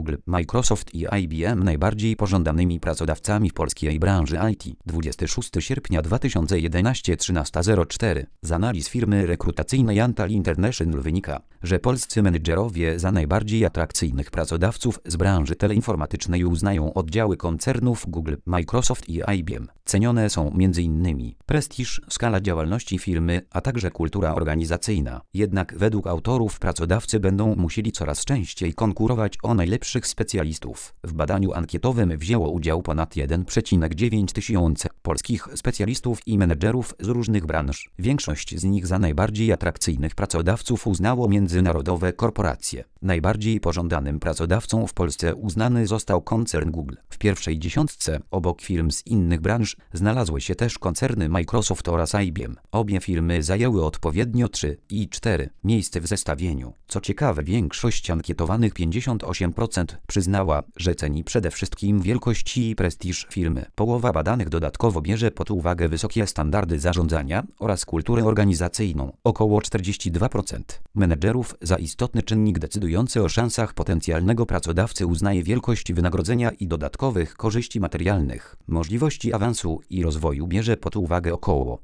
Google, Microsoft i IBM najbardziej pożądanymi pracodawcami w polskiej branży IT. 26 sierpnia 2011 13:04. Z analiz firmy rekrutacyjnej Antal International wynika, że polscy menedżerowie za najbardziej atrakcyjnych pracodawców z branży teleinformatycznej uznają oddziały koncernów Google, Microsoft i IBM. Cenione są m.in. prestiż, skala działalności firmy, a także kultura organizacyjna. Jednak według autorów pracodawcy będą musieli coraz częściej konkurować o najlepszych specjalistów. W badaniu ankietowym wzięło udział ponad 1,9 tysiąca polskich specjalistów i menedżerów z różnych branż. Większość z nich za najbardziej atrakcyjnych pracodawców uznało międzynarodowe korporacje. Najbardziej pożądanym pracodawcą w Polsce uznany został koncern Google. W pierwszej dziesiątce, obok firm z innych branż, znalazły się też koncerny Microsoft oraz IBM. Obie firmy zajęły odpowiednio 3 i 4 miejsce w zestawieniu. Co ciekawe, większość ankietowanych 58% przyznała, że ceni przede wszystkim wielkość i prestiż firmy. Połowa badanych dodatkowo bierze pod uwagę wysokie standardy zarządzania oraz kulturę organizacyjną. Około 42% menedżerów za istotny czynnik decydujący o szansach potencjalnego pracodawcy uznaje wielkość wynagrodzenia i dodatkowych korzyści materialnych. Możliwości awansu i rozwoju bierze pod uwagę około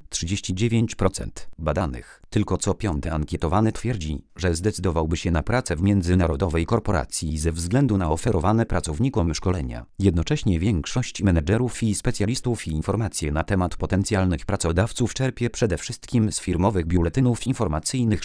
39% badanych. Tylko co piąty ankietowany twierdzi, że zdecydowałby się na pracę w międzynarodowej korporacji ze względu na oferowane pracownikom szkolenia. Jednocześnie większość menedżerów i specjalistów informacje na temat potencjalnych pracodawców czerpie przede wszystkim z firmowych biuletynów informacyjnych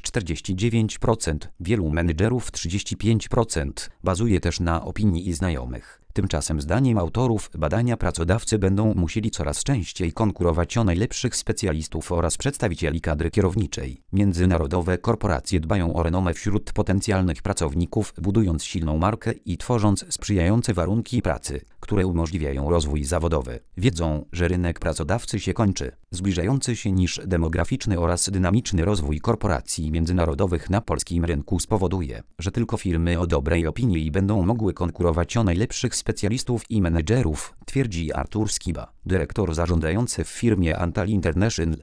49%, wielu menedżerów 35%, bazuje też na opinii i znajomych. Tymczasem zdaniem autorów badania pracodawcy będą musieli coraz częściej konkurować o najlepszych specjalistów oraz przedstawicieli kadry kierowniczej. Międzynarodowe korporacje dbają o renomę wśród potencjalnych pracowników, budując silną markę i tworząc sprzyjające warunki pracy, które umożliwiają rozwój zawodowy. Wiedzą, że rynek pracodawcy się kończy. Zbliżający się niż demograficzny oraz dynamiczny rozwój korporacji międzynarodowych na polskim rynku spowoduje, że tylko firmy o dobrej opinii będą mogły konkurować o najlepszych specjalistów i menedżerów, twierdzi Artur Skiba, dyrektor zarządzający w firmie Antal International.